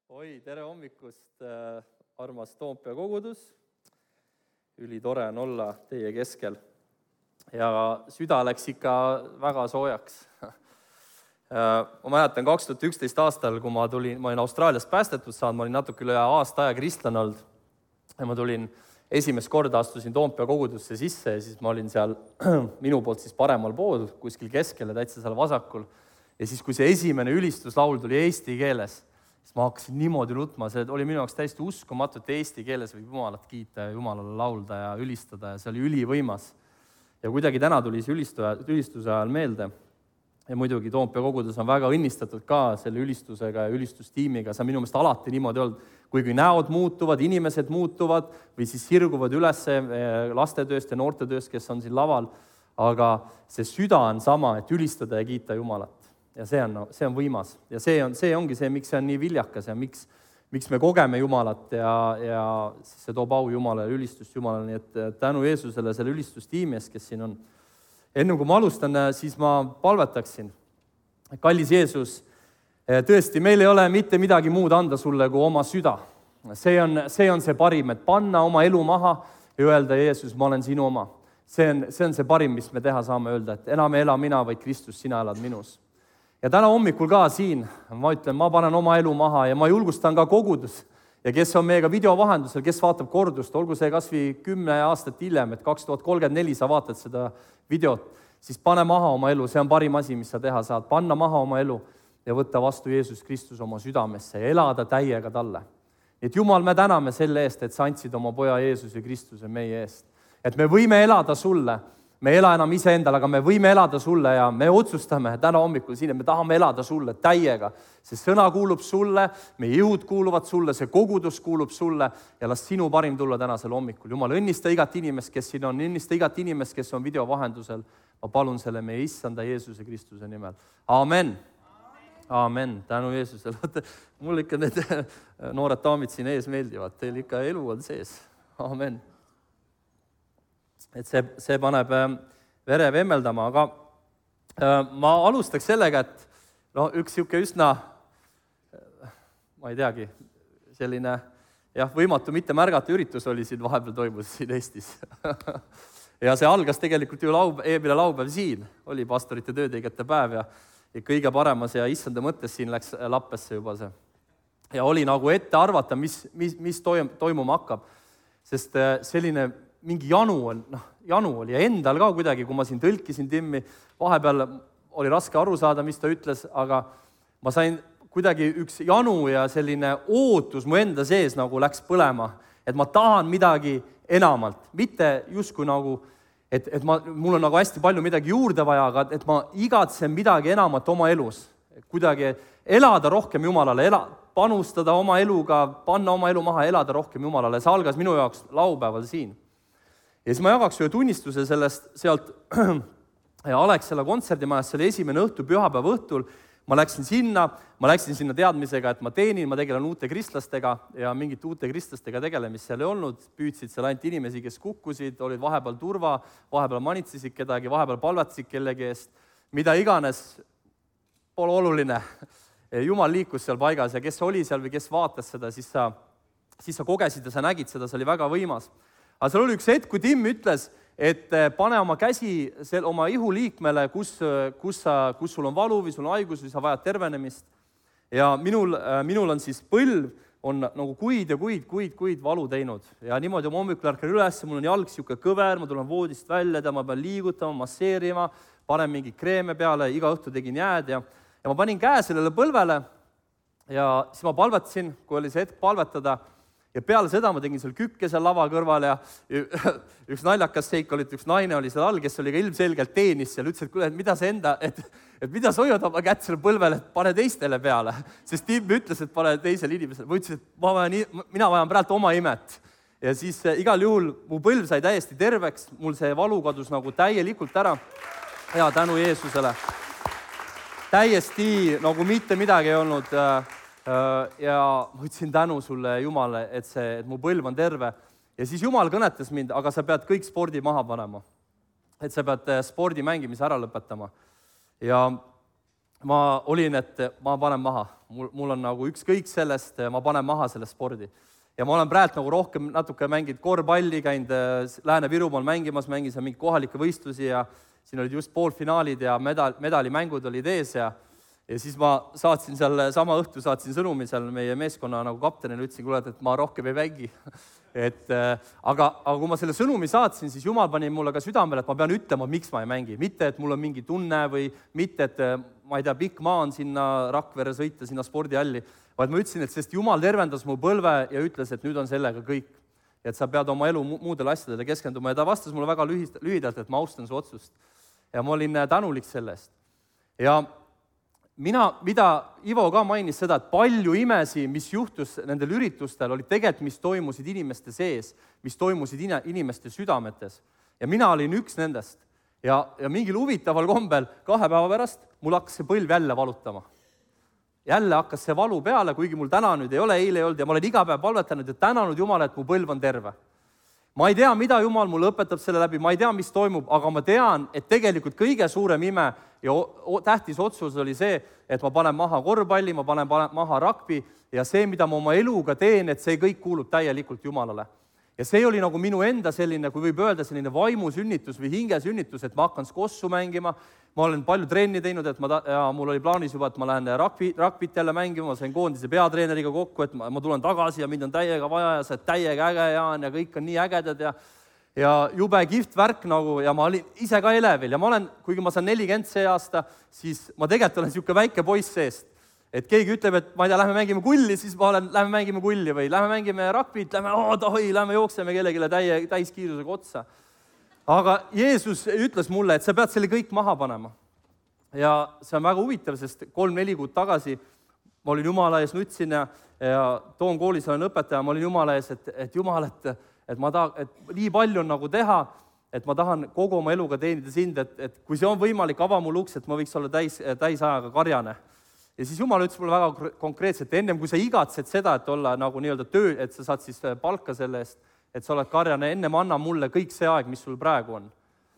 Oi, tere hommikust, armas Toompea kogudus. Ülitore on olla teie keskel. Ja süda läks ikka väga soojaks. Ma mäletan 2011 aastal, kui ma olin Austraaliast päästetud saanud, ma olin natuke üle aasta aja kristlane olnud. Ja ma tulin esimest korda, astusin Toompea kogudusse sisse ja siis ma olin seal minu poolt siis paremal pool, kuskil keskel ja täitsa seal vasakul. Ja siis, kui see esimene ülistuslaul tuli eesti keeles, siis ma hakkasin niimoodi nutma, see oli minu jaoks täiesti uskumatu, et eesti keeles võib Jumalat kiita ja Jumalale laulda ja ülistada ja see oli ülivõimas. Ja kuidagi täna tuli see ülistuse ajal meelde. Ja muidugi Toompea kogudus on väga õnnistatud ka selle ülistusega ja ülistustiimiga. See on minu meelest alati niimoodi olnud, kuigi näod muutuvad, inimesed muutuvad või siis sirguvad üles lastetööst ja noortetööst, kes on siin laval, aga see süda on sama, et ülistada ja kiita Jumalat. Ja see on võimas. Ja see ongi see, miks see on nii viljakas ja miks me kogeme Jumalat ja see toob au Jumalale, ülistust Jumalale. Nii et tänu Jeesusele selle ülistustiimi eest, kes siin on. Enne kui ma alustan, siis ma palvetaksin. Kallis Jeesus, tõesti, meil ei ole mitte midagi muud anda sulle kui oma süda. See on see parim, et panna oma elu maha ja öelda, Jeesus, ma olen sinu oma. See on see parim, mis me teha saame öelda, et enam ei ela mina, vaid Kristus, sina elad minus. Ja täna hommikul ka siin, ma ütlen, ma panen oma elu maha ja ma julgustan ka kogudus. Ja kes on meiega video vahendusel, kes vaatab kordust, olgu see kas või 10 aastat hiljem, et 2034 sa vaatad seda videot, siis pane maha oma elu, see on parim asi, mis sa teha saad. Panna maha oma elu ja võtta vastu Jeesus Kristus oma südamesse ja elada täiega talle. Et Jumal, me täname selle eest, et sa andsid oma poja Jeesuse Kristuse meie eest. Et me võime elada sulle. Me ei ela enam iseendal, aga me võime elada sulle ja me otsustame täna hommikul siin, et me tahame elada sulle täiega. See sõna kuulub sulle, meie jõud kuuluvad sulle, see kogudus kuulub sulle ja las sinu parim tulla tänasel hommikul. Jumal, õnnista igat inimest, kes siin on, õnnista igat inimest, kes on video vahendusel. Ma palun selle meie issanda Jeesuse Kristuse nimel. Amen. Amen. Tänu Jeesusele. Mul ikka need noored daamid siin ees meeldivad. Teil ikka elu on sees. Amen. Et see paneb vere vemmeldama, aga ma alustaks sellega, et üks siuke üsna, ma ei teagi, selline võimatu mitte märgata üritus oli siin vahepeal toimus siin Eestis. Ja see algas tegelikult ju eelmine laupäev siin, oli pastorite töötegijate päev ja kõige paremas ja issanda mõttes siin läks lappesse juba see. Ja oli nagu ette arvata, mis toimuma hakkab, sest selline mingi janu oli ja endal ka kuidagi, kui ma siin tõlkisin Timmi, vahepeal oli raske aru saada, mis ta ütles, aga ma sain kuidagi üks janu ja selline ootus mu enda sees nagu läks põlema, et ma tahan midagi enamalt, mitte justkui nagu, et mul on nagu hästi palju midagi juurde vaja, aga et ma igatsen midagi enamat oma elus, kuidagi elada rohkem Jumalale, panustada oma eluga, panna oma elu maha, elada rohkem Jumalale, see algas minu jaoks laupäeval siin. Ja siis ma jagaks ühe tunnistuse sealt Alexela kontserdimajas, see oli esimene õhtu, pühapäeva õhtul. Ma läksin sinna teadmisega, et ma tegelen uute kristlastega ja mingit uute kristlastega tegelemist seal ei olnud. Püüdsid seal ainult inimesi, kes kukkusid, olid vahepeal turva, vahepeal manitsesid kedagi, vahepeal palvetasid kellegi eest. Mida iganes, pole oluline. Jumal liikus seal paigas ja kes oli seal või kes vaatas seda, siis sa kogesid ja sa nägid seda, see oli väga võimas. Aga seal oli üks hetk, kui Tim ütles, et pane oma käsi oma ihuliikmele, kus sul on valu või sul on haigus või sa vajad tervenemist. Ja minul on siis põlv, on nagu kuid valu teinud. Ja niimoodi oma hommikul ärkan üles, mul on jalg siuke kõver, ma tulen voodist välja, ma pean liigutama, masseerima, panen mingi kreeme peale, iga õhtu tegin jääd ja ma panin käe sellele põlvele ja siis ma palvetasin, kui oli see hetk palvetada. Ja peale seda ma tegin seal kükke seal lava kõrval ja üks naljakas seik oli, et üks naine oli seal all, kes oli ka ilmselgelt teenis seal, ütles, et kuule, mida mida sa hoiad oma kätt selle põlvele, et pane teistele peale. Sest Tim ütles, et pane teisele inimesele. Ma ütlesin, et mina vajan praegu oma imet. Ja siis igal juhul mu põlv sai täiesti terveks, mul see valu kadus nagu täielikult ära. Ja tänu Jeesusele. Täiesti nagu mitte midagi ei olnud. Ja ma ütlesin tänu sulle, Jumale, et mu põlv on terve. Ja siis Jumal kõnetas mind, aga sa pead kõik spordi maha panema. Et sa pead spordi mängimise ära lõpetama. Ja ma olin, et ma panen maha. Mul on nagu ükskõik sellest, ma panen maha selle spordi. Ja ma olen praegu nagu rohkem natuke mänginud korvpalli, käinud Lääne-Virumaal mängimas, mängisin seal mingi kohalikke võistlusi ja siin olid just poolfinaalid ja medalimängud olid ees ja siis ma saatsin seal sama õhtu sõnumi seal meie meeskonna nagu kaptenile, ütlesin, kuule, et ma rohkem ei mängi. Aga kui ma selle sõnumi saatsin, siis Jumal pani mulle ka südamele, et ma pean ütlema, miks ma ei mängi. Mitte, et mul on mingi tunne või mitte, et ma ei tea, pikk maa on sinna Rakvere sõita, sinna spordihalli, vaid ma ütlesin, et sest Jumal tervendas mu põlve ja ütles, et nüüd on sellega kõik. Et sa pead oma elu muudele asjadele keskenduma. Ja ta vastas mulle väga lühidalt, et ma austan su otsust. Ja ma olin tänulik sellest. Ja mida Ivo ka mainis seda, et palju imesi, mis juhtus nendel üritustel, oli tegelikult, mis toimusid inimeste sees, mis toimusid inimeste südametes. Ja mina olin üks nendest. Ja mingil huvitaval kombel 2 päeva pärast mul hakkas see põlv jälle valutama. Jälle hakkas see valu peale, kuigi mul täna nüüd ei ole, eile ei olnud ja ma olen iga päev palvetanud ja tänanud Jumala, et mu põlv on terve. Ma ei tea, mida Jumal mulle õpetab selle läbi, ma ei tea, mis toimub, aga ma tean, et tegelikult kõige suurem ime ja tähtis otsus oli see, et ma panen maha korvpalli, ma panen maha rugby ja see, mida ma oma eluga teen, et see kõik kuulub täielikult Jumalale. Ja see oli nagu minu enda selline, kui võib öelda, selline vaimusünnitus või hingesünnitus, et ma hakkan skossu mängima. Ma olen palju trenni teinud, ja mul oli plaanis juba, et ma lähen rugbyt jälle mängima, ma sain koondise peatreeneriga kokku, et ma tulen tagasi ja mind on täiega vaja ja see täiega äge Jaan ja kõik on nii ägedad ja jube kihvt värk nagu ja ma olin ise ka elevil ja ma olen, kuigi ma saan 40 see aasta, siis ma tegelikult olen niisugune väike poiss seest. Et keegi ütleb, et ma ei tea, lähme mängime kulli, siis ma olen, lähme mängime kulli või lähme mängime rugbyt, lähme jookseme kellegile täiskiirusega otsa. Aga Jeesus ütles mulle, et sa pead selle kõik maha panema. Ja see on väga huvitav, sest 3-4 kuud tagasi ma olin Jumala ees, nutsin ja toon koolis olen õpetaja, ma olin Jumala ees, et Jumal, et nii palju on nagu teha, et ma tahan kogu oma eluga teenida sind, et kui see on võimalik, ava mul uks, et ma võiks olla täisajaga karjane. Ja siis Jumal ütles mulle väga konkreetselt, ennem kui sa igatsed seda, et olla nagu nii-öelda töö, et sa saad siis palka selle eest, et sa oled karjane, ennem anna mulle kõik see aeg, mis sul praegu on.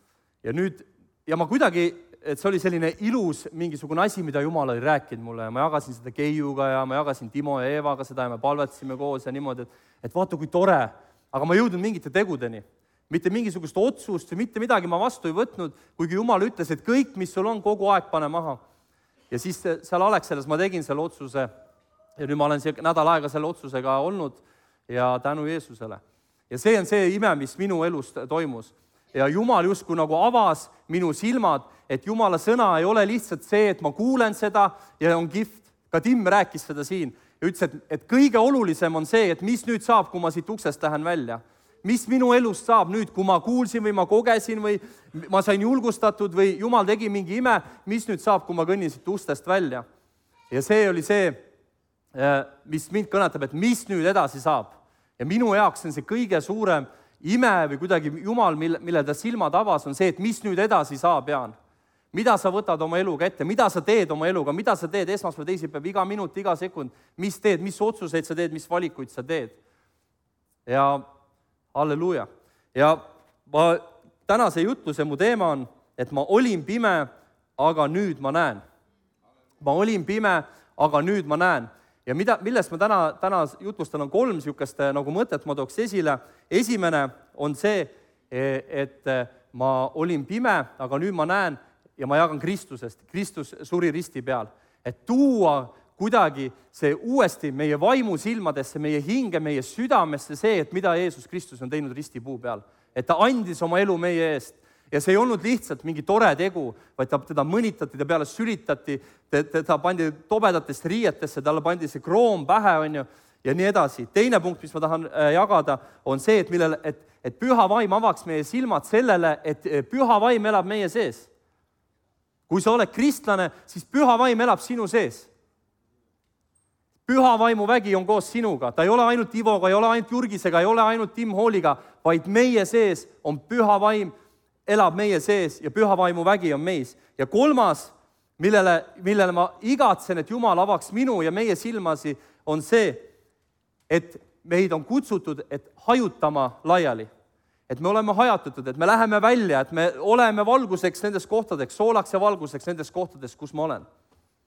Ja ma kuidagi, et see oli selline ilus mingisugune asi, mida Jumal oli rääkinud mulle ja ma jagasin seda Keiuga ja ma jagasin Timo ja Eevaga seda ja me palvetasime koos ja niimoodi, et vaata kui tore, aga ma jõudnud mingite tegudeni. Mitte mingisugust otsust või mitte midagi ma vastu ei võtnud, kuigi Jumal ütles, et kõik, mis sul on, kogu aeg pane maha. Ja siis seal Alexelas ma tegin selle otsuse ja nüüd ma olen nädal aega selle otsusega olnud ja tänu Jeesusele. Ja see on see ime, mis minu elus toimus. Ja Jumal justkui nagu avas minu silmad, et Jumala sõna ei ole lihtsalt see, et ma kuulen seda ja on kihvt. Ka Tim rääkis seda siin ja ütles, et kõige olulisem on see, et mis nüüd saab, kui ma siit uksest lähen välja. Mis minu elust saab nüüd, kui ma kuulsin või ma kogesin või ma sain julgustatud või Jumal tegi mingi ime, mis nüüd saab, kui ma kõnnin siit ustest välja. Ja see oli see, mis mind kõnetab, et mis nüüd edasi saab. Ja minu jaoks on see kõige suurem ime või kuidagi Jumal, mille ta silmad avas, on see, et mis nüüd edasi saab, Jaan. Mida sa võtad oma eluga ette, mida sa teed oma eluga, mida sa teed esmaspäev, teisipäev, iga minut, iga sekund, mis teed, mis otsuseid sa teed, mis valikuid sa teed. Ja halleluuja. Ja tänase jutluse mu teema on, et ma olin pime, aga nüüd ma näen. Ma olin pime, aga nüüd ma näen. Ja millest ma täna jutlustan on 3 niisugust nagu mõtet ma tooks esile. Esimene on see, et ma olin pime, aga nüüd ma näen ja ma jagan Kristusest. Kristus suri risti peal. Et tuua kuidagi see uuesti meie vaimu silmadesse, meie hinge, meie südamesse see, et mida Jeesus Kristus on teinud ristipuu peal. Et ta andis oma elu meie eest. Ja see ei olnud lihtsalt mingi tore tegu, vaid teda mõnitati, ta peale sülitati, ta pandi tobedatest riietesse, talle pandi see kroon pähe, ja nii edasi. Teine punkt, mis ma tahan jagada, on see, et püha vaim avaks meie silmad sellele, et püha vaim elab meie sees. Kui sa oled kristlane, siis püha vaim elab sinu sees. Püha vaimu vägi on koos sinuga. Ta ei ole ainult Ivoga, ei ole ainult Jurgisega, ei ole ainult Tim Hooliga, vaid meie sees on püha vaim, elab meie sees ja püha vaimu vägi on meis. Ja 3, millele ma igatsen, et Jumal avaks minu ja meie silmasi, on see, et meid on kutsutud, et hajutama laiali. Et me oleme hajatatud, et me läheme välja, et me oleme valguseks nendes kohtadeks, soolaks ja valguseks nendes kohtades, kus ma olen.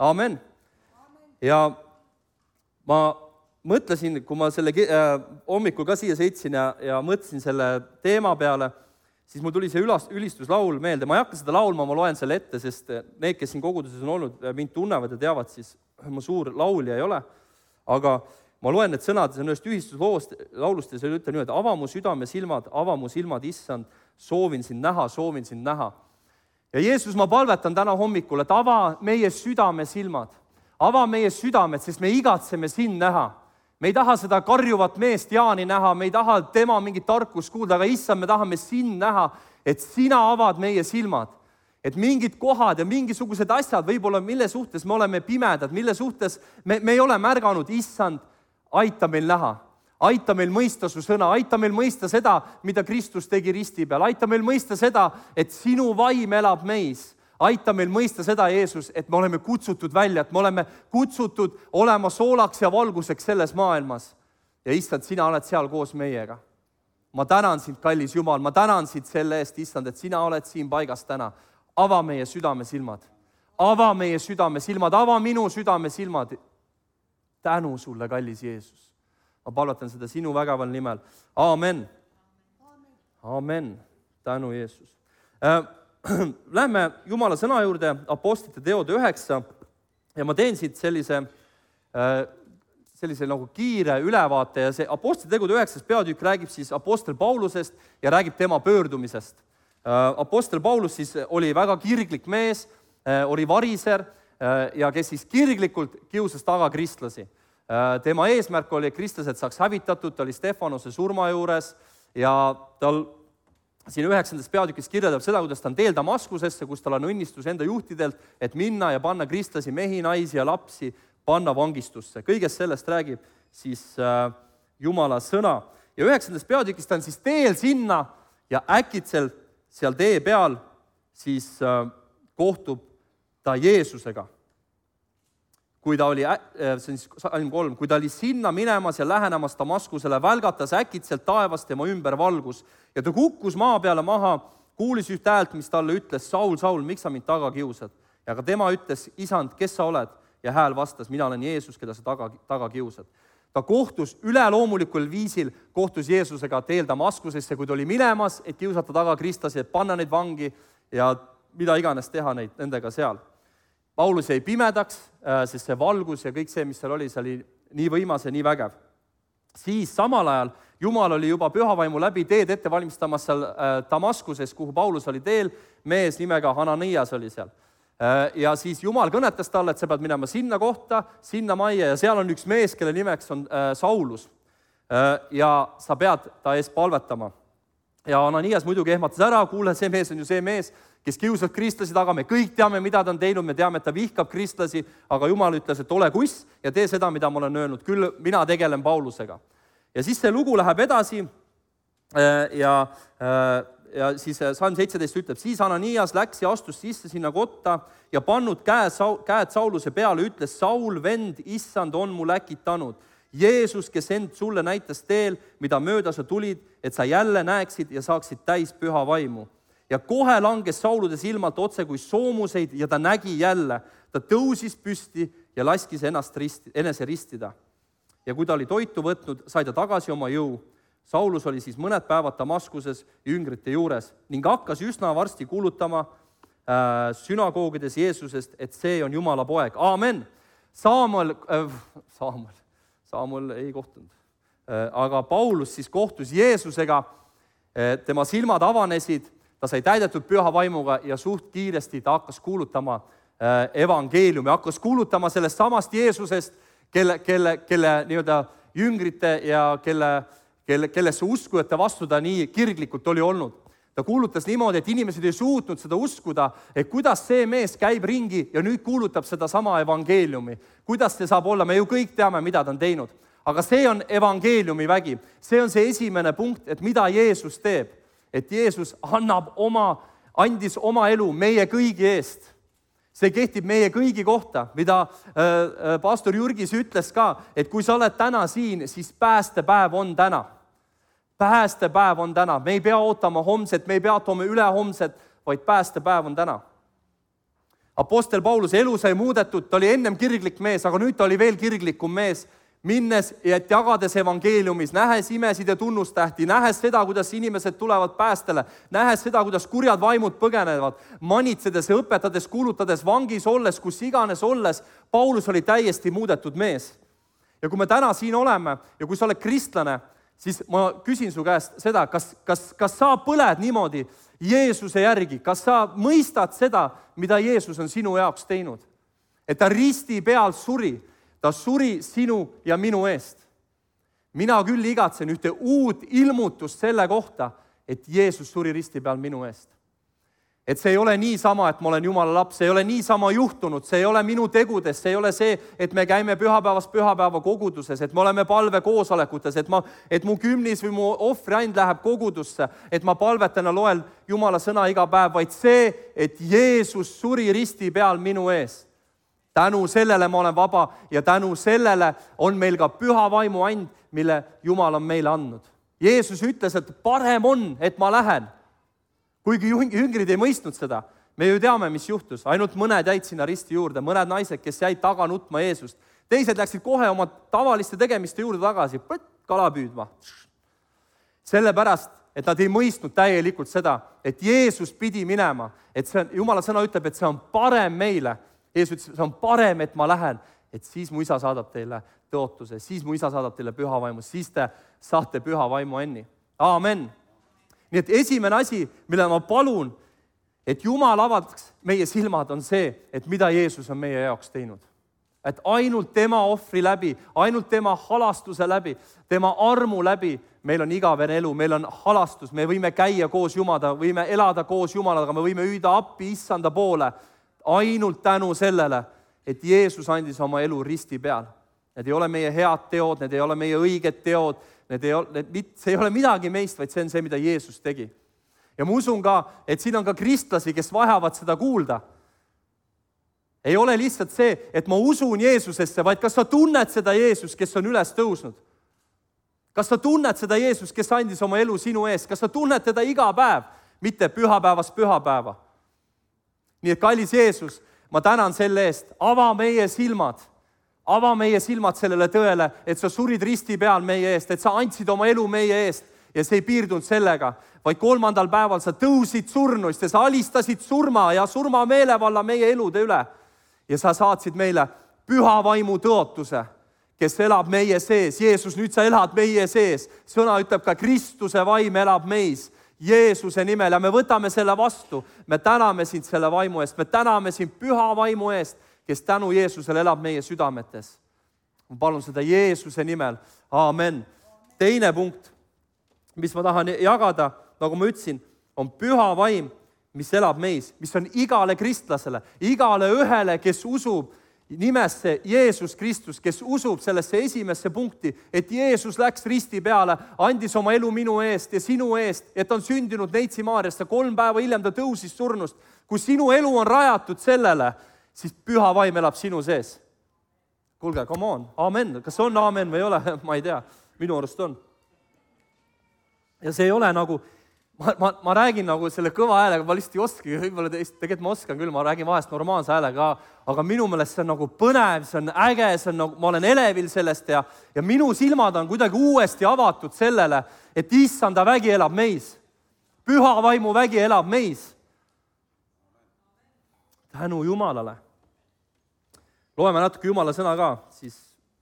Amen. Ja ma mõtlesin, kui ma selle hommikul ka siia sõitsin ja mõtlesin selle teema peale, siis mul tuli see ülistuslaul meelde. Ma ei hakka seda laulma, ma loen selle ette, sest need, kes siin koguduses on olnud, mind tunnevad ja teavad, siis ma suur laulja ei ole. Aga ma loen need sõnad, see on ühest ühistuslaulust ja see ütleb nii, et ava mu südame silmad, ava mu silmad, issand, soovin sind näha, soovin sind näha. Ja Jeesus, ma palvetan täna hommikul, et ava meie südame silmad, ava meie südamed, sest me igatseme sind näha. Me ei taha seda karjuvat meest Jaani näha, me ei taha tema mingit tarkust kuulda, aga issand, me tahame sind näha, et sina avad meie silmad. Et mingid kohad ja mingisugused asjad, võib-olla mille suhtes me oleme pimedad, mille suhtes me ei ole märganud, issand, aita meil näha. Aita meil mõista su sõna, aita meil mõista seda, mida Kristus tegi risti peal, aita meil mõista seda, et sinu vaim elab meis. Aita meil mõista seda, Jeesus, et me oleme kutsutud välja, et me oleme kutsutud olema soolaks ja valguseks selles maailmas. Ja issand, sina oled seal koos meiega. Ma tänan sind, kallis Jumal, ma tänan sind selle eest, issand, et sina oled siin paigas täna. Ava meie südame silmad. Ava meie südame silmad, ava minu südame silmad. Tänu sulle, kallis Jeesus. Ma palvetan seda sinu vägeval nimel. Amen. Amen. Tänu, Jeesus. Lähme Jumala sõna juurde, Apostlite teod 9 ja ma teen siit sellise nagu kiire ülevaate ja see Apostlite teod 9 peatükk räägib siis Apostel Paulusest ja räägib tema pöördumisest. Apostel Paulus siis oli väga kirglik mees, oli variser ja kes siis kirglikult kiusas taga kristlasi. Tema eesmärk oli, et kristlased saaks hävitatud, ta oli Stefanose surma juures ja tal siin 9. peatükis kirjeldab seda, kuidas ta on teel Damaskusesse, kus tal on õnnistus enda juhtidelt, et minna ja panna kristlasi, mehi, naisi ja lapsi, panna vangistusse. Kõigest sellest räägib siis Jumala sõna. Ja 9. peatükis ta on siis teel sinna ja äkitselt seal tee peal siis kohtub ta Jeesusega. Kui ta oli, see on siis Salm 3, kui ta oli sinna minemas ja lähenemas Damaskusele, välgatas äkitselt taevast tema ümber valgus ja ta kukkus maa peale maha, kuulis üht häält, mis talle ütles, Saul, Saul, miks sa mind taga kiusad? Ja ka tema ütles, isand, kes sa oled? Ja hääl vastas, mina olen Jeesus, keda sa taga kiusad. Ta kohtus üleloomulikul viisil, kohtus Jeesusega teel Damaskusesse, kui ta oli minemas, et kiusata taga kristlasi, et panna neid vangi ja mida iganes teha nendega seal. Paulus jäi pimedaks, sest see valgus ja kõik see, mis seal oli nii võimas ja nii vägev. Siis samal ajal Jumal oli juba pühavaimu läbi teed ette valmistamas seal Damaskuses, kuhu Paulus oli teel, mees nimega Hananias oli seal. Ja siis Jumal kõnetas talle, et sa pead minema sinna kohta, sinna majja ja seal on üks mees, kelle nimeks on Saulus. Ja sa pead ta ees palvetama. Ja Hananias muidugi ehmatas ära, kuule, see mees on ju see mees, kes kiusab kristlasi taga, me kõik teame, mida ta on teinud, me teame, et ta vihkab kristlasi, aga Jumal ütles, et ole kuss ja tee seda, mida ma olen öelnud, küll mina tegelen Paulusega. Ja siis see lugu läheb edasi ja siis Salm 17 ütleb, siis Hananias läks ja astus sisse sinna kotta ja pannud käed Sauluse peale, ütles, Saul, vend, issand on mul äkitanud. Jeesus, kes end sulle näitas teel, mida mööda sa tulid, et sa jälle näeksid ja saaksid täis püha vaimu. Ja kohe langes Saulude silmalt otse kui soomuseid ja ta nägi jälle. Ta tõusis püsti ja laskis enese ristida. Ja kui ta oli toitu võtnud, sai ta tagasi oma jõu. Saulus oli siis mõned päevad Damaskuses jüngrite juures ning hakkas üsna varsti kuulutama sünagoogides Jeesusest, et see on Jumala poeg. Aamen! Saamuel ei kohtunud. Aga Paulus siis kohtus Jeesusega, tema silmad avanesid, ta sai täidetud püha vaimuga ja suht kiiresti ta hakkas kuulutama evangeeliumi, hakkas kuulutama sellest samast Jeesusest, kelle nii-öelda jüngrite ja kellesse uskujate vastu ta nii kirglikult oli olnud. Ta kuulutas niimoodi, et inimesed ei suutnud seda uskuda, et kuidas see mees käib ringi ja nüüd kuulutab seda sama evangeeliumi. Kuidas see saab olla? Me ju kõik teame, mida ta on teinud. Aga see on evangeeliumi vägi. See on see esimene punkt, et mida Jeesus teeb. Et Jeesus andis oma elu meie kõigi eest. See kehtib meie kõigi kohta, mida pastor Jürgis ütles ka, et kui sa oled täna siin, siis päästepäev on täna. Päästepäev on täna. Me ei pea ootama homset, me ei pea ootama ülehomset, vaid päästepäev on täna. Apostel Pauluse elu sai muudetud, ta oli ennem kirglik mees, aga nüüd ta oli veel kirglikum mees, minnes ja jagades evangeeliumis, nähes imesid ja tunnustähti, nähes seda, kuidas inimesed tulevad päästele, nähes seda, kuidas kurjad vaimud põgenevad, manitsedes ja õpetades, kuulutades, vangis olles, kus iganes olles, Paulus oli täiesti muudetud mees. Ja kui me täna siin oleme ja kui sa oled kristlane, siis ma küsin su käest seda, kas sa põled niimoodi Jeesuse järgi, kas sa mõistad seda, mida Jeesus on sinu jaoks teinud? Et ta risti peal suri, ta suri sinu ja minu eest. Mina küll igatsen ühte uut ilmutust selle kohta, et Jeesus suri risti peal minu eest. Et see ei ole niisama, et ma olen Jumala laps, see ei ole niisama juhtunud, see ei ole minu tegudes, see ei ole see, et me käime pühapäevast pühapäeva koguduses, et me oleme palvekoosolekutes, et mu kümnis või mu ohvriand läheb kogudusse, et ma palvetan ja loen Jumala sõna iga päev, vaid see, et Jeesus suri risti peal minu ees. Tänu sellele ma olen vaba ja tänu sellele on meil ka püha vaimu and, mille Jumal on meile andnud. Jeesus ütles, et parem on, et ma lähen. Kuigi jüngrid ei mõistnud seda, me ju teame, mis juhtus. Ainult mõned jäid sinna risti juurde, mõned naised, kes jäid taga nutma Jeesust. Teised läksid kohe oma tavaliste tegemiste juurde tagasi, kala püüdma. Sellepärast, et nad ei mõistnud täielikult seda, et Jeesus pidi minema. Et see on, Jumala sõna ütleb, et see on parem meile. Jeesus ütles, see on parem, et ma lähen. Et siis mu isa saadab teile tõotuse, siis mu isa saadab teile püha vaimu, siis te saate püha vaimu enni. Aamen. Nii et esimene asi, mille ma palun, et Jumal avaldaks meie silmad, on see, et mida Jeesus on meie jaoks teinud. Et ainult tema ohvri läbi, ainult tema halastuse läbi, tema armu läbi, meil on igavene elu, meil on halastus, me võime käia koos Jumalaga, võime elada koos Jumalaga, me võime hüüda appi issanda poole, ainult tänu sellele, et Jeesus andis oma elu risti peal. Need ei ole meie head teod, need ei ole meie õiged teod, see ei ole midagi meist, vaid see on see, mida Jeesus tegi. Ja ma usun ka, et siin on ka kristlasi, kes vajavad seda kuulda. Ei ole lihtsalt see, et ma usun Jeesusesse, vaid kas sa tunned seda Jeesus, kes on üles tõusnud? Kas sa tunned seda Jeesus, kes andis oma elu sinu eest? Kas sa tunned teda iga päev, mitte pühapäevast pühapäeva? Nii et kallis Jeesus, ma tänan selle eest, ava meie silmad sellele tõele, et sa surid risti peal meie eest, et sa andsid oma elu meie eest ja see ei piirdunud sellega, vaid 3. päeval sa tõusid surnuist ja sa alistasid surma ja surma meelevalla meie elude üle. Ja sa saatsid meile püha vaimu tõotuse, kes elab meie sees. Jeesus, nüüd sa elad meie sees. Sõna ütleb ka, Kristuse vaim elab meis Jeesuse nimel ja me võtame selle vastu. Me täname sind selle vaimu eest, me täname sind püha vaimu eest, kes tänu Jeesusele elab meie südametes. Ma palun seda Jeesuse nimel. Aamen. Teine punkt, mis ma tahan jagada, nagu ma ütlesin, on püha vaim, mis elab meis, mis on igale kristlasele, igale ühele, kes usub nimesse Jeesus Kristus, kes usub sellesse esimesse punkti, et Jeesus läks risti peale, andis oma elu minu eest ja sinu eest, et on sündinud Neitsi Maarjasse, 3 päeva hiljem ta tõusis surnust. Kui sinu elu on rajatud sellele, siis püha vaim elab sinu sees. Kuulge, come on, amen. Kas on amen või ei ole? Ma ei tea, minu arust on. Ja see ei ole nagu, ma räägin nagu selle kõva häälega, ma lihtsalt ei oska, võib-olla tegelikult ma oskan küll, ma räägin vahest normaalse häälega, aga minu meelest see on nagu põnev, see on äge, see on nagu, ma olen elevil sellest ja minu silmad on kuidagi uuesti avatud sellele, et issanda vägi elab meis. Püha vaimu vägi elab meis. Tänu Jumalale. Loeme natuke Jumala sõna ka, siis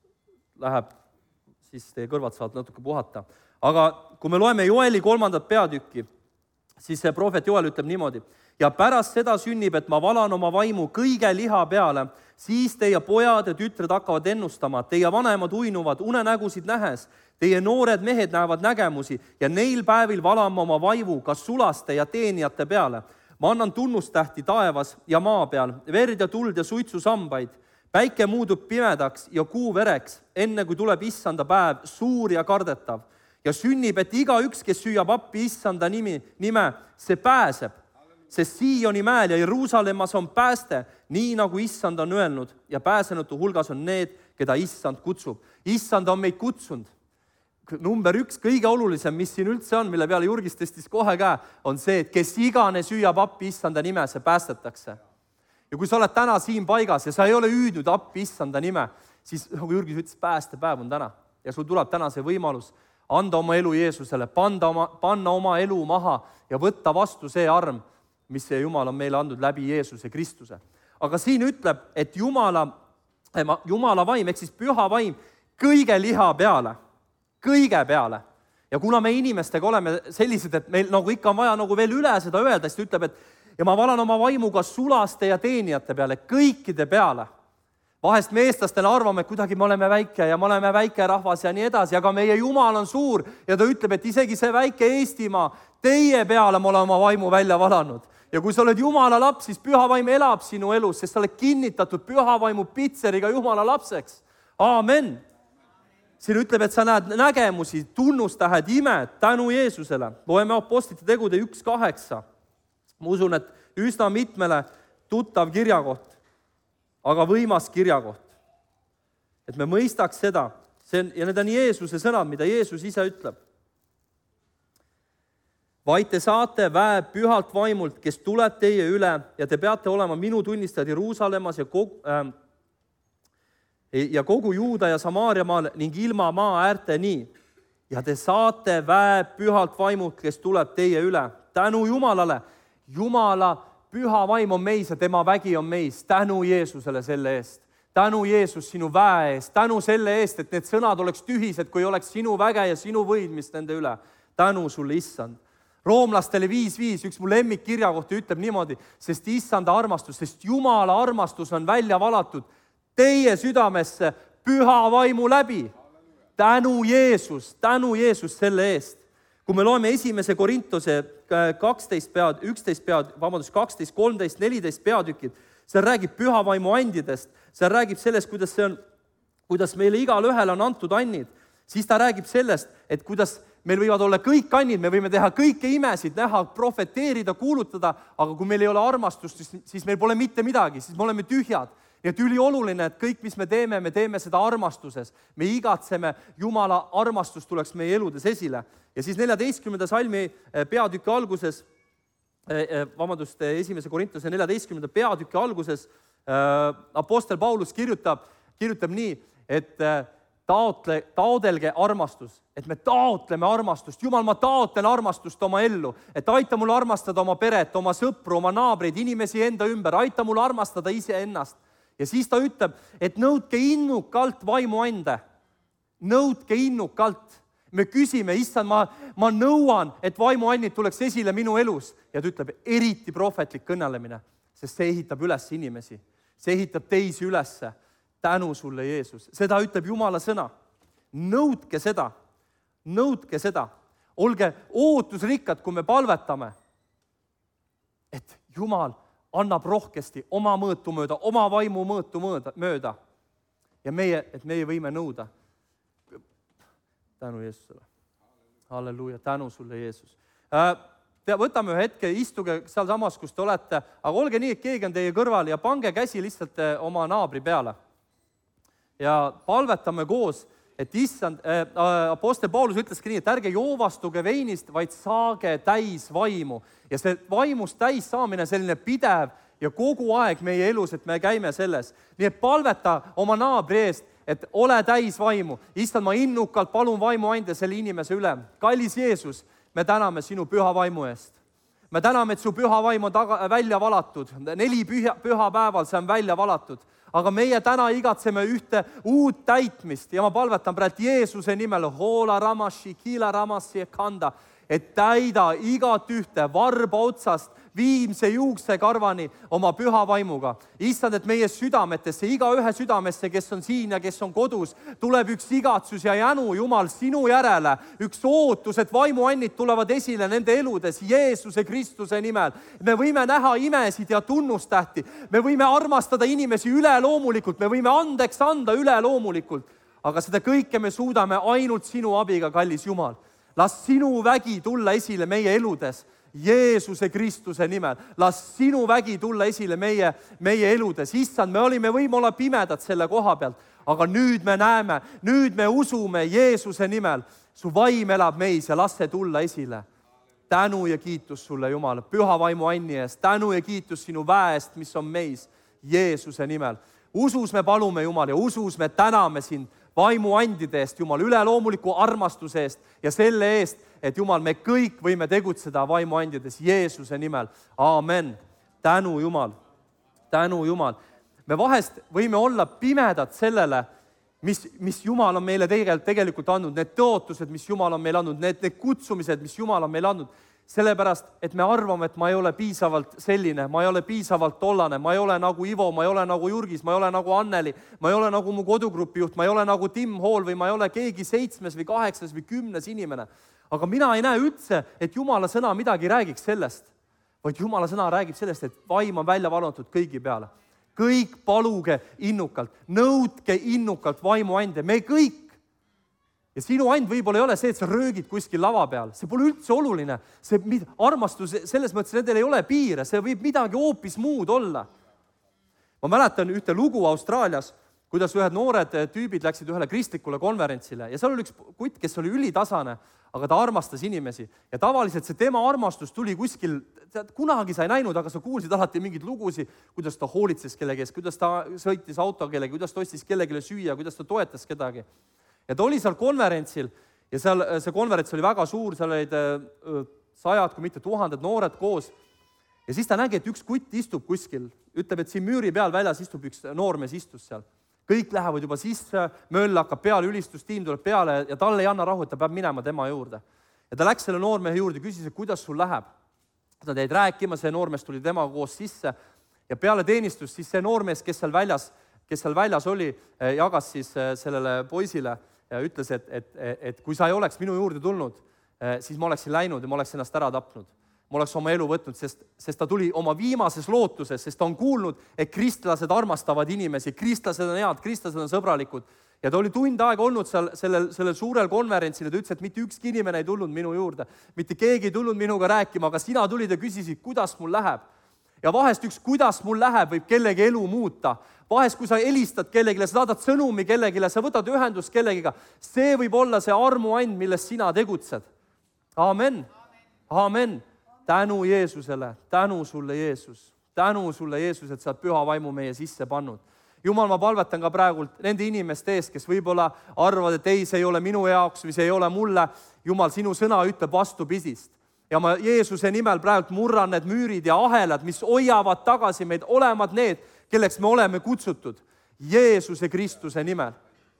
teie kõrvad saavad natuke puhata. Aga kui me loeme Joeli 3. peatükki, siis see prohvet Joel ütleb niimoodi. Ja pärast seda sünnib, et ma valan oma vaimu kõige liha peale, siis teie pojad ja tütred hakkavad ennustama, teie vanemad uinuvad unenägusid nähes, teie noored mehed näevad nägemusi ja neil päevil valan ma oma vaimu ka sulaste ja teenijate peale. Ma annan tunnustähti taevas ja maa peal, verd ja tuld ja suitsusambaid. Päike muudub pimedaks ja kuu vereks, enne kui tuleb issanda päev, suur ja kardetav. Ja sünnib, et igaüks, kes süüab appi issanda nime, see pääseb. Sest Sioni mäel ja Jeruusalemmas on pääste, nii nagu issand on öelnud. Ja pääsenutu hulgas on need, keda issand kutsub. Issand on meid kutsunud. Number 1, kõige olulisem, mis siin üldse on, mille peale Jurgis tõstis kohe käe, on see, et kes igane süüab appi issanda nime, see päästetakse. Ja kui sa oled täna siin paigas ja sa ei ole hüüdnud appi issanda nime, siis nagu Jürgis ütles, päästepäev on täna. Ja sul tuleb täna see võimalus anda oma elu Jeesusele, panna oma elu maha ja võtta vastu see arm, mis see Jumal on meile andnud läbi Jeesuse Kristuse. Aga siin ütleb, et Jumala vaim, ehk siis püha vaim, kõige liha peale, kõige peale. Ja kuna me inimestega oleme sellised, et meil nagu ikka on vaja nagu veel üle seda öelda, siis ütleb, et ja ma valan oma vaimuga sulaste ja teenijate peale, kõikide peale. Vahest me eestlastele arvame, et kuidagi me oleme väike ja me oleme väike rahvas ja nii edasi, aga meie Jumal on suur ja ta ütleb, et isegi see väike Eestimaa, teie peale ma olen oma vaimu välja valanud. Ja kui sa oled Jumala laps, siis püha vaim elab sinu elus, sest sa oled kinnitatud püha vaimu pitseriga Jumala lapseks. Aamen. Siin ütleb, et sa näed nägemusi, tunnustähed, imed tänu Jeesusele. Loeme Apostlite tegude 1:8. Ma usun, et üsna mitmele tuttav kirjakoht, aga võimas kirjakoht. Et me mõistaks seda. Ja need on Jeesuse sõnad, mida Jeesus ise ütleb. Vaid te saate väe pühalt vaimult, kes tuleb teie üle ja te peate olema minu tunnistajad Jeruusalemmas ja kogu Juuda ja Samaaria maal ning ilma maa äärteni. Ja te saate väe pühalt vaimult, kes tuleb teie üle. Tänu Jumalale. Jumala püha vaim on meis ja tema vägi on meis. Tänu Jeesusele selle eest. Tänu Jeesus sinu väe eest. Tänu selle eest, et need sõnad oleks tühised, kui oleks sinu väge ja sinu võidmist nende üle. Tänu sulle, issand. Roomlastele 5:5, üks mu lemmikkirjakohti ütleb niimoodi, sest issanda armastus, sest Jumala armastus on välja valatud teie südamesse püha vaimu läbi. Tänu Jeesus selle eest. Kui me loeme 1. Korintuse 12 pead, 11 pead, 12, 13, 14 peatükid, see räägib püha vaimu andidest, see räägib sellest, kuidas meile igal ühel on antud annid, siis ta räägib sellest, et kuidas meil võivad olla kõik annid, me võime teha kõike imesid, näha, profeteerida, kuulutada, aga kui meil ei ole armastust, siis meil pole mitte midagi, siis me oleme tühjad. Nii et ülioluline, et kõik, mis me teeme seda armastuses. Me igatseme, Jumala armastus tuleks meie eludes esile. Ja siis 14. salmi peatüki alguses, 1. Korintuse 14. peatüki alguses apostel Paulus kirjutab nii, et taodelge armastus, et me taotleme armastust. Jumal, ma taotlen armastust oma ellu, et aita mul armastada oma peret, oma sõpru, oma naabreid, inimesi enda ümber, aita mul armastada iseennast. Ja siis ta ütleb, et nõudke innukalt vaimuande. Nõudke innukalt. Me küsime, issand, ma nõuan, et vaimuannid tuleks esile minu elus. Ja ta ütleb, eriti prohvetlik kõnelemine, sest see ehitab üles inimesi. See ehitab teisi ülesse. Tänu sulle, Jeesus. Seda ütleb Jumala sõna. Nõudke seda. Nõudke seda. Olge ootusrikkad, kui me palvetame, et Jumal annab rohkesti oma mõõtu mööda, oma vaimu mõõtu mööda. Ja meie võime nõuda. Tänu Jeesusele. Halleluuja, tänu sulle, Jeesus. Võtame ühe hetke, istuge seal samas, kus te olete, aga olge nii, et keegi on teie kõrval ja pange käsi lihtsalt oma naabri peale. Ja palvetame koos, et issand, apostel Paulus ütleski nii, et ärge joovastuge veinist, vaid saage täis vaimu. Ja see vaimust täis saamine selline pidev ja kogu aeg meie elus, et me käime selles. Nii et palveta oma naabri eest, et ole täis vaimu. Issand, ma innukalt palun vaimu anda selle inimese üle. Kallis Jeesus, me täname sinu püha vaimu eest. Me täname, et su püha vaim on välja valatud. 4 püha päeval see on välja valatud. Aga meie täna igatseme ühte uut täitmist ja ma palvetan praegu Jeesuse nimel, et täida igat ühte varba otsast viimse juuksekarvani oma püha vaimuga. Issand, et meie südametesse, iga ühe südamesse, kes on siin ja kes on kodus, tuleb üks igatsus ja jänu, Jumal, sinu järele. Üks ootus, et vaimuannid tulevad esile nende eludes Jeesuse Kristuse nimel. Me võime näha imesid ja tunnustähti. Me võime armastada inimesi üleloomulikult. Me võime andeks anda üleloomulikult. Aga seda kõike me suudame ainult sinu abiga, kallis Jumal. Las sinu vägi tulla esile meie eludes. Jeesuse Kristuse nimel. Las sinu vägi tulla esile meie eludes. Issand, me olime võime olla pimedad selle koha pealt, aga nüüd me näeme, nüüd me usume Jeesuse nimel. Su vaim elab meis ja las see tulla esile. Tänu ja kiitus sulle, Jumal, püha vaimu anni eest. Tänu ja kiitus sinu väest, mis on meis. Jeesuse nimel. Usus me palume, Jumal, ja usus me täname sind vaimuandide eest, Jumal, üleloomuliku armastuse eest ja selle eest, et Jumal, me kõik võime tegutseda vaimuandides Jeesuse nimel. Aamen. Tänu, Jumal. Tänu, Jumal. Me vahest võime olla pimedad sellele, mis Jumal on meile tegelikult andnud, need tõotused, mis Jumal on meile andnud, need kutsumised, mis Jumal on meile andnud, sellepärast, et me arvame, et ma ei ole piisavalt selline, ma ei ole piisavalt tollane, ma ei ole nagu Ivo, ma ei ole nagu Jurgis, ma ei ole nagu Anneli, ma ei ole nagu mu kodugrupi juht, ma ei ole nagu Tim Hall või ma ei ole keegi 7. või 8. või 10. inimene. Aga mina ei näe üldse, et Jumala sõna midagi räägiks sellest, vaid Jumala sõna räägib sellest, et vaim on välja valunud kõigi peale. Kõik paluge innukalt, nõudke innukalt vaimuande, me kõik. Ja sinu and võib-olla ei ole see, et sa röögid kuskil lava peal, see pole üldse oluline. See armastus, selles mõttes nendel ei ole piire, see võib midagi hoopis muud olla. Ma mäletan ühte lugu Austraalias, kuidas ühed noored tüübid läksid ühele kristlikule konverentsile ja seal oli üks kutt, kes oli ülitasane, aga ta armastas inimesi. Ja tavaliselt see tema armastus tuli kuskil, kunagi sa ei näinud, aga sa kuulsid alati mingeid lugusid, kuidas ta hoolitses kellegi ees, kuidas ta sõitis auto kellegi, kuidas ta ostis kellelegi süüa, kuidas ta toetas kedagi. Ja ta oli seal konverentsil ja seal see konverents oli väga suur, seal olid 100, kui mitte 1000 noored koos. Ja siis ta nägi, et üks kutt istub kuskil, ütleb, et siin müüri peal väljas istub üks noormees istus seal. Kõik lähevad juba sisse, möll hakkab peale, ülistustiim tuleb peale ja talle ei anna rahu, et ta peab minema tema juurde. Ja ta läks selle noormehe juurde, küsis, et kuidas sul läheb. Ta jäid rääkima, see noormees tuli temaga koos sisse ja peale teenistust siis see noormees, kes seal väljas oli, jagas siis sellele poisile ja ütles, et kui sa ei oleks minu juurde tulnud, siis ma oleksin läinud ja ma oleks ennast ära tapnud. Ma oleks oma elu võtnud, sest ta tuli oma viimases lootuses, sest ta on kuulnud, et kristlased armastavad inimesi, kristlased on head, kristlased on sõbralikud. Ja ta oli tund aega olnud sellel suurel konverentsil ja ta ütles, et mitte ükski inimene ei tulnud minu juurde, mitte keegi ei tulnud minuga rääkima, aga sina tulid ja küsisid, kuidas mul läheb. Ja vahest üks kuidas mul läheb võib kellegi elu muuta. Vahest, kui sa helistad kellegile, sa saadad sõnumi kellegile, sa võtad ühendust kellegiga, see võib olla see armuand, milles sina tegutsed. Aamen. Aamen. Tänu Jeesusele, tänu sulle Jeesus, et sa oled püha vaimu meie sisse pannud. Jumal, ma palvetan ka praegult nende inimeste eest, kes võib-olla arvavad, et ei, see ei ole minu jaoks või see ei ole mulle. Jumal, sinu sõna ütleb vastupidist. Ja ma Jeesuse nimel praegult murran need müürid ja ahelad, mis hoiavad tagasi meid, olemad need, kelleks me oleme kutsutud. Jeesuse Kristuse nimel.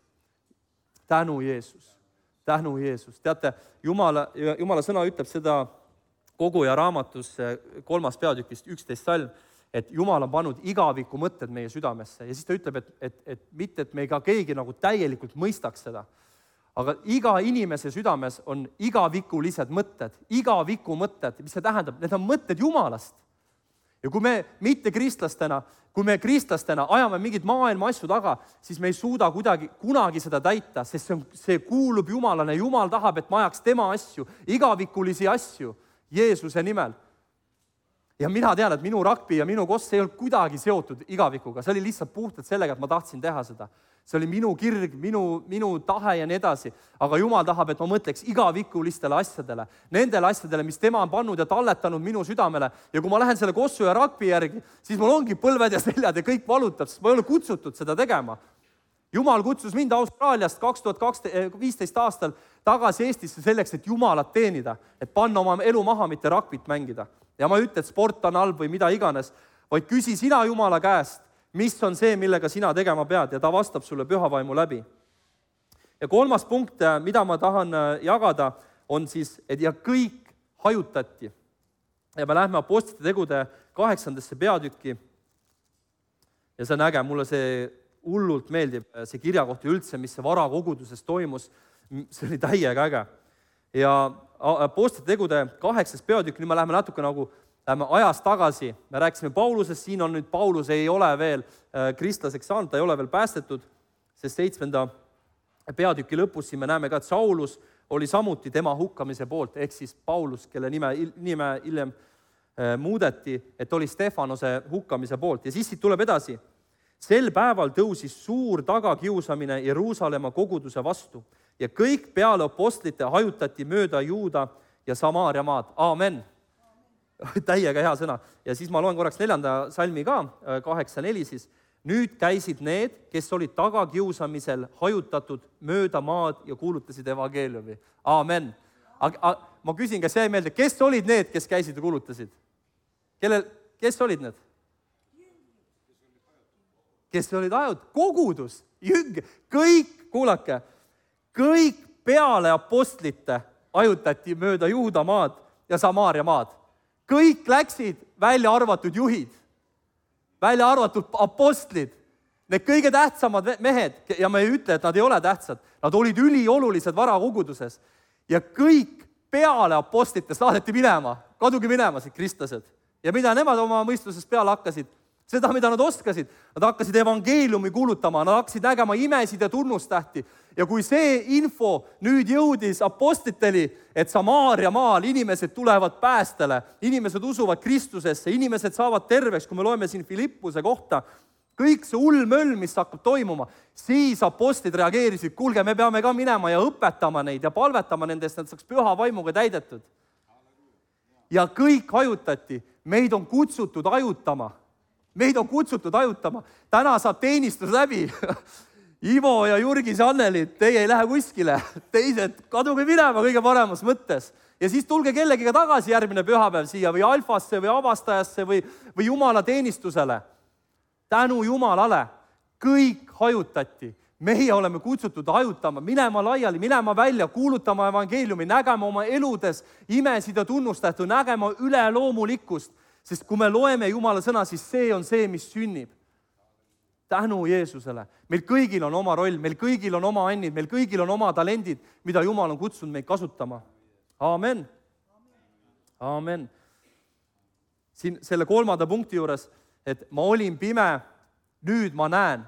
Tänu Jeesus, tänu Jeesus. Teate, Jumala sõna ütleb seda Koguja raamatus 3. peatükist 11 salm, et Jumal on pannud igaviku mõtted meie südamesse ja siis ta ütleb, et mitte, et me ka keegi nagu täielikult mõistaks seda, aga iga inimese südames on igavikulised mõtted, igaviku mõtted, mis see tähendab? Need on mõtted Jumalast. Ja kui me mitte kristlastena, kui me kristlastena ajame mingid maailma asju taga, siis me ei suuda kunagi seda täita, sest see kuulub Jumalale. Jumal tahab, et ma ajaks tema asju, igavikulisi asju, Jeesuse nimel. Ja mina tean, et minu rugby ja minu koss ei olnud kuidagi seotud igavikuga. See oli lihtsalt puhtalt sellega, et ma tahtsin teha seda. See oli minu kirg, minu tahe ja nii edasi. Aga Jumal tahab, et ma mõtleks igavikulistele asjadele. Nendele asjadele, mis tema on pannud ja talletanud minu südamele. Ja kui ma lähen selle kossu ja rugby järgi, siis mul ongi põlved ja seljad ja kõik valutab, sest ma ei ole kutsutud seda tegema. Jumal kutsus mind Austraaliast 2015 aastal tagasi Eestisse selleks, et Jumalat teenida, et panna oma elu maha, mitte rugbyt mängida. Ja ma ei ütle, et sport on halb või mida iganes, vaid küsi sina Jumala käest, mis on see, millega sina tegema pead ja ta vastab sulle pühavaimu läbi. Ja 3. punkt, mida ma tahan jagada, on siis, et ja kõik hajutati. Ja me lähme Apostlite tegude 8. peatükki ja see on äge, mulle see hullult meeldib see kirjakoht ja üldse, mis see varakoguduses toimus, see oli täiega äge. Ja Apostlite tegude 8. peatükk, nüüd me läheme natuke nagu ajas tagasi, me rääkisime Paulusest, siin on nüüd Paulus ei ole veel kristlaseks saanud, ta ei ole veel päästetud, sest 7. peatüki lõpus siin me näeme ka, et Saulus oli samuti tema hukkamise poolt, ehk siis Paulus, kelle nime hiljem muudeti, et oli Stefanose hukkamise poolt. Ja siis siit tuleb edasi. Sel päeval tõusis suur tagakiusamine Jeruusalemma koguduse vastu ja kõik peale apostlite hajutati mööda Juuda ja Samaaria maad. Aamen. täiega hea sõna. Ja siis ma loen korraks 4. salmi ka, 8:4 siis. Nüüd käisid need, kes olid tagakiusamisel hajutatud mööda maad ja kuulutasid evangeeliumi. Aamen. Ma küsin, kas jäi meelde, kes olid need, kes käisid ja kuulutasid? Kes olid need? Kes olid hajutatud? Kogudus, jüng, kõik, kuulake, kõik peale apostlite hajutati mööda Juuda maad ja Samaaria maad. Kõik läksid, välja arvatud juhid, välja arvatud apostlid, need kõige tähtsamad mehed, ja ma ei ütle, et nad ei ole tähtsad, nad olid üliolulised varakoguduses ja kõik peale apostlite saadeti minema, kadugi minema siit kristlased. Ja mida nemad oma mõistuses peale hakkasid? Seda, mida nad oskasid. Nad hakkasid evangeeliumi kuulutama, nad hakkasid nägema imesid ja tunnustähti. Ja kui see info nüüd jõudis apostliteni, et Samaaria maal inimesed tulevad päästele, inimesed usuvad Kristusesse, inimesed saavad terveks, kui me loeme siin Filippuse kohta, kõik see ulmöll, mis hakkab toimuma, siis apostlid reageerisid, kuulge, me peame ka minema ja õpetama neid ja palvetama nendest, nad saaks püha vaimuga täidetud. Ja kõik hajutati, meid on kutsutud hajutama. Meid on kutsutud hajutama. Täna saab teenistus läbi. Ivo ja Jurgis ja Anneli, teie ei lähe kuskile. Teised kaduge minema kõige paremas mõttes. Ja siis tulge kellegiga tagasi järgmine pühapäev siia või alfasse või avastajasse või Jumala teenistusele. Tänu Jumalale kõik hajutati. Meie oleme kutsutud hajutama, minema laiali, minema välja, kuulutama evangeeliumi, nägema oma eludes imesid ja tunnustahtu, nägema üleloomulikkust. Sest kui me loeme Jumala sõna, siis see on see, mis sünnib. Tänu Jeesusele. Meil kõigil on oma roll, meil kõigil on oma annid, meil kõigil on oma talendid, mida Jumal on kutsunud meid kasutama. Aamen. Aamen. Siin selle 3. punkti juures, et ma olin pime, nüüd ma näen.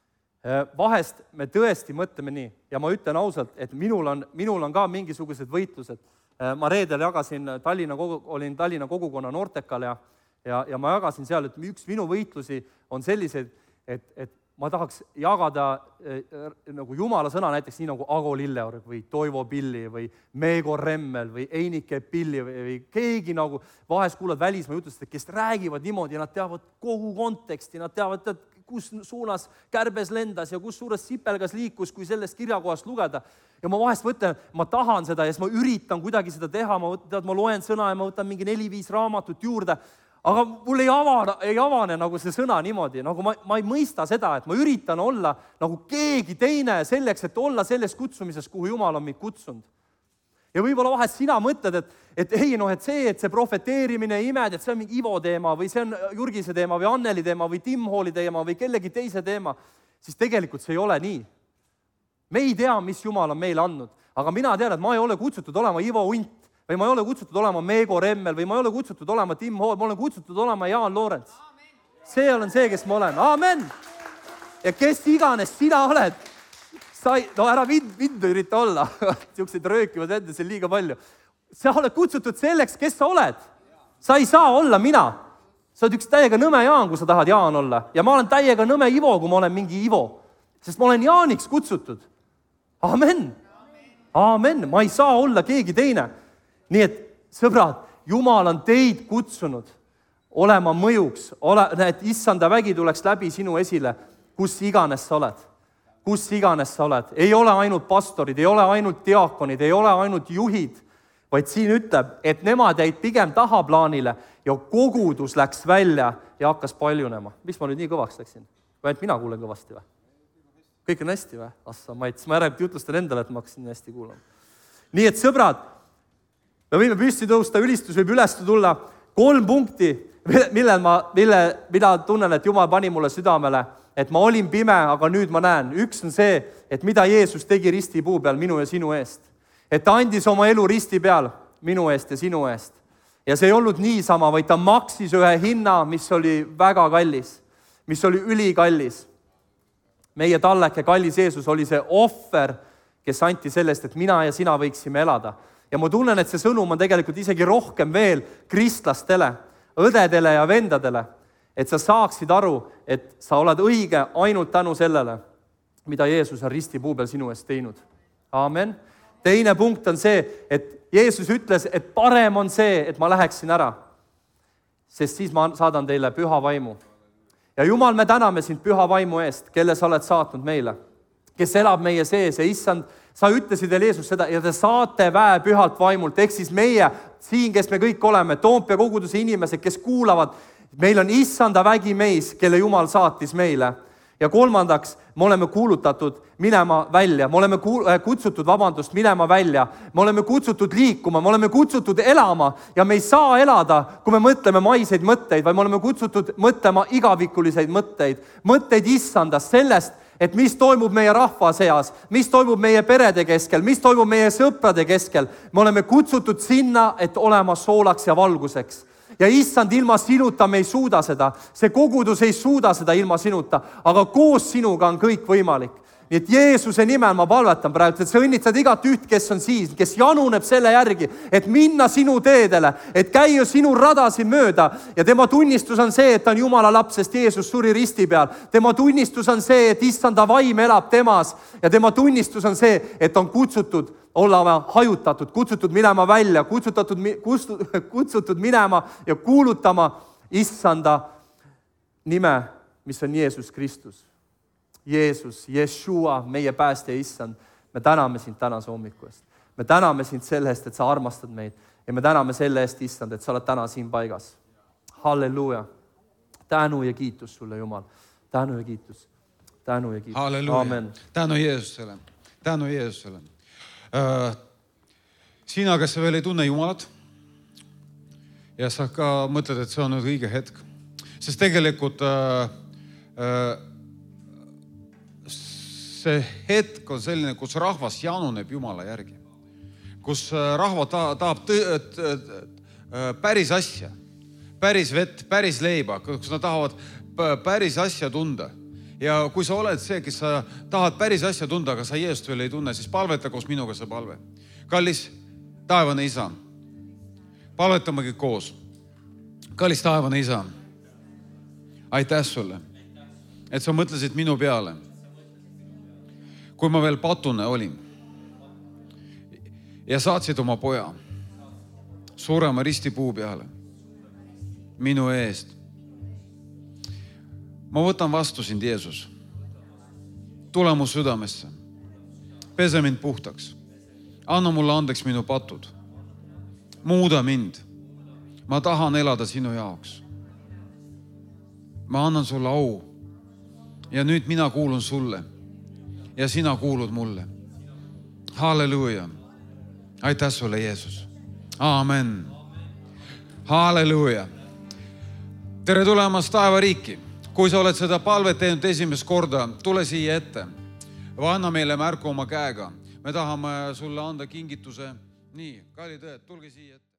Vahest me tõesti mõtleme nii ja ma ütlen ausalt, et minul on ka mingisugused võitlused. Ma reedel jagasin olin Tallinna kogukonna noortekal ja ma jagasin seal, et üks minu võitlusi on sellised, et ma tahaks jagada nagu Jumala sõna näiteks nii nagu Ago Lilleorg või Toivo Pilli või Meego Remmel või Einike Pilli või keegi nagu vahest kuulad välismaa jutust, kes räägivad niimoodi ja nad teavad kogu konteksti, nad teavad, kus suunas kärbes lendas ja kus suures sipelgas liikus, kui sellest kirjakohast lugeda. Ja ma vahest võtan, ma tahan seda ja siis ma üritan kuidagi seda teha, ma loen sõna ja ma võtan mingi 4-5 raamatut juurde, aga mul ei avane nagu see sõna niimoodi, nagu ma ei mõista seda, et ma üritan olla nagu keegi teine selleks, et olla selles kutsumises, kuhu Jumal on meid kutsunud. Ja võib-olla vahest sina mõtled, et see profeteerimine, imed, et see on mingi Ivo teema või see on Jurgise teema või Anneli teema või Tim Halli teema või kellegi teise teema, siis tegelikult see ei ole nii. Me ei tea, mis Jumal on meile andnud, aga mina tean, et ma ei ole kutsutud olema Ivo Unt või ma ei ole kutsutud olema Meego Remmel või ma ei ole kutsutud olema Tim Hall, ma olen kutsutud olema Jaan Loorents. See on see, kes ma olen. Aamen! Ja kes iganes sina oled, ära mind ürita olla, siukseid röökivad enda seal liiga palju. Sa oled kutsutud selleks, kes sa oled. Sa ei saa olla mina. Sa oled üks täiega nõme Jaan, kui sa tahad Jaan olla. Ja ma olen täiega nõme Ivo, kui ma olen mingi Ivo. Sest ma olen Jaaniks kutsutud. Aamen. Aamen. Ma ei saa olla keegi teine. Nii et, sõbrad, Jumal on teid kutsunud olema mõjuks. Et issanda vägi tuleks läbi sinu esile, kus iganes sa oled. Kus iganes sa oled. Ei ole ainult pastorid, ei ole ainult diakonid, ei ole ainult juhid, vaid siin ütleb, et nemad jäid pigem tahaplaanile ja kogudus läks välja ja hakkas paljunema. Mis ma nüüd nii kõvaks läksin? Või ainult mina kuulen kõvasti või? Kõik on hästi või? Assa Mats, ma järelikult jutlustan endale, et ma hakkasin hästi kuulama. Nii et sõbrad, me võime püsti tõusta, ülistus võib üles tulla. 3 punkti, mida tunnen, et Jumal pani mulle südamele, et ma olin pime, aga nüüd ma näen. Üks on see, et mida Jeesus tegi ristipuu peal minu ja sinu eest. Et ta andis oma elu risti peal minu eest ja sinu eest. Ja see ei olnud niisama, vaid ta maksis ühe hinna, mis oli väga kallis, mis oli ülikallis. Meie talleke kallis Jeesus oli see ohver, kes anti sellest, et mina ja sina võiksime elada. Ja ma tunnen, et see sõnum on tegelikult isegi rohkem veel kristlastele, õdedele ja vendadele, et sa saaksid aru, et sa oled õige ainult tänu sellele, mida Jeesus on ristipuu peal sinu eest teinud. Aamen. Teine punkt on see, et Jeesus ütles, et parem on see, et ma läheksin ära. sest siis ma saadan teile püha vaimu. Ja Jumal, me täname sind püha vaimu eest, kelle sa oled saatnud meile, kes elab meie sees ja issand, sa ütlesid veel Jeesus seda ja te saate väe pühalt vaimult, ehk siis meie siin, kes me kõik oleme, Toompea koguduse inimesed, kes kuulavad, meil on issanda vägi meis, kelle Jumal saatis meile. Ja kolmandaks, me oleme kuulutatud minema välja, me oleme kutsutud, minema välja, me oleme kutsutud liikuma, me oleme kutsutud elama ja me ei saa elada, kui me mõtleme maiseid mõtteid, vaid me oleme kutsutud mõtlema igavikuliseid mõtteid issandast, sellest, et mis toimub meie rahva seas, mis toimub meie perede keskel, mis toimub meie sõprade keskel. Me oleme kutsutud sinna, et olema soolaks ja valguseks. Ja issand, ilma sinuta me ei suuda seda. See kogudus ei suuda seda ilma sinuta, aga koos sinuga on kõik võimalik. Nii et Jeesuse nimel ma palvetan praegu, et sa õnnitled igat üht, kes on siis, kes januneb selle järgi, et minna sinu teedele, et käia sinu radasi mööda. Ja tema tunnistus on see, et ta on Jumala laps, sest Jeesus suri risti peal. Tema tunnistus on see, et issanda vaim elab temas. Ja tema tunnistus on see, et on kutsutud olema hajutatud, kutsutud minema välja, kutsutud minema ja kuulutama issanda nime, mis on Jeesus Kristus. Jeesus, Jeshua, meie päästja issand, me täname sind tänase hommiku eest. Me täname sind selle eest, et sa armastad meid ja me täname selle eest, issand, et sa oled täna siin paigas. Halleluuja. Tänu ja kiitus sulle, Jumal. Tänu ja kiitus. Tänu ja kiitus. Halleluuja. Amen. Tänu Jeesusele. Tänu Jeesusele. Sina, kes sa veel ei tunne Jumalat ja sa ka mõtled, et see on nüüd õige hetk, sest tegelikult see hetk on selline, kus rahvas januneb Jumala järgi, kus rahva tahab päris asja, päris vett, päris leiba, kus nad tahavad päris asja tunda. Ja kui sa oled see, kes sa tahad päris asja tunda, aga sa Jeesust veel ei tunne, siis palveta koos minuga see palve. Kallis taevane isa, palvetamegi koos. Kallis taevane isa, aitäh sulle, et sa mõtlesid minu peale, kui ma veel patune olin ja saatsid oma poja surema ristipuu peale minu eest. Ma võtan vastu sind, Jeesus. Tule mu südamesse. Pese mind puhtaks. Anna mulle andeks minu patud. Muuda mind. Ma tahan elada sinu jaoks. Ma annan sulle au. Ja nüüd mina kuulun sulle. Ja sina kuulud mulle. Halleluuja. Aitäh sulle, Jeesus. Amen. Halleluuja. Tere tulemast taevariiki. Kui sa oled seda palvet teinud esimest korda, tule siia ette. Või anna meile märku oma käega. Me tahame sulle anda kingituse. Nii, kallid õed, tulge siia ette.